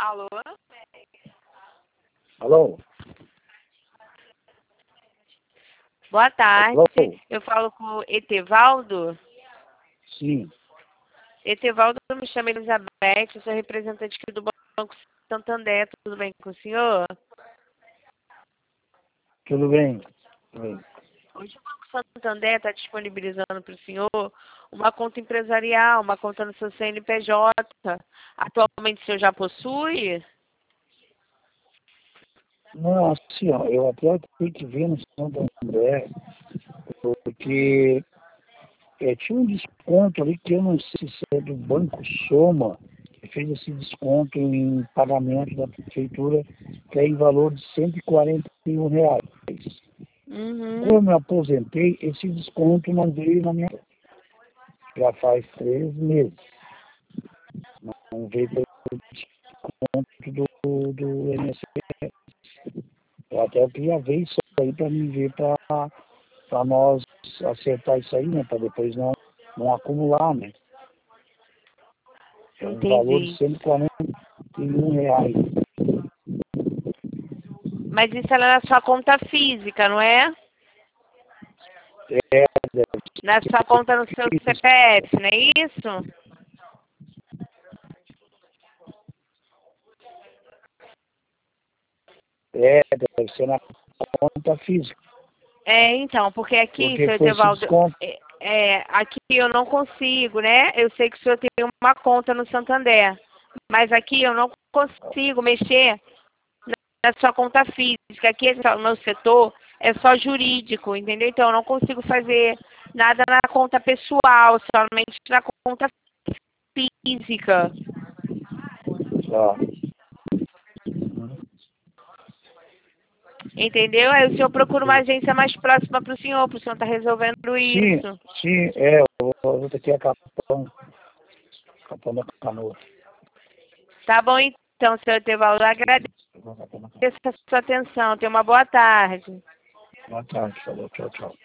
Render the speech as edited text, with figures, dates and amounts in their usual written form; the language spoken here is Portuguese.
Alô? Alô? Boa tarde. Alô? Eu falo com o Etevaldo. Sim. Etevaldo, me chamo Elizabeth, eu sou representante aqui do Banco Santander. Tudo bem com o senhor? Tudo bem? Tudo bem. Hoje o Banco Santander está disponibilizando para o senhor uma conta empresarial, uma conta no seu CNPJ. Atualmente o senhor já possui? Não, assim, ó, eu até tenho que ver no Santo André, porque tinha um desconto ali que eu não sei se é do Banco Soma, que fez esse desconto em pagamento da prefeitura, que é em valor de R$ 141. Como eu me aposentei, esse desconto não veio na minha conta. Já faz 3 meses. Não veio pelo desconto do INSS. Eu até queria ver isso aí para me ver para nós acertar isso aí, né? Para depois não acumular, né? É um valor de Entendi. R$ 141. Mas isso era na sua conta física, não é? É, deve Na sua conta no seu ser isso. CPF, não é isso? Deve ser na conta física. Então, porque aqui, Porque seu foi esse Etevaldo, desconto. aqui eu não consigo, né? Eu sei que o senhor tem uma conta no Santander, mas aqui eu não consigo mexer na sua conta física. Aqui o meu setor é só jurídico, entendeu? Então eu não consigo fazer nada na conta pessoal, somente na conta física. Ó. Entendeu? Aí o senhor procura uma agência mais próxima para o senhor estar resolvendo Sim, isso. sim, eu vou ter que ir a Capão da Canoa. Tá bom então, senhor Etevaldo. Agradeço a sua atenção. Tenha uma boa tarde. Boa tarde, falou, tchau, tchau.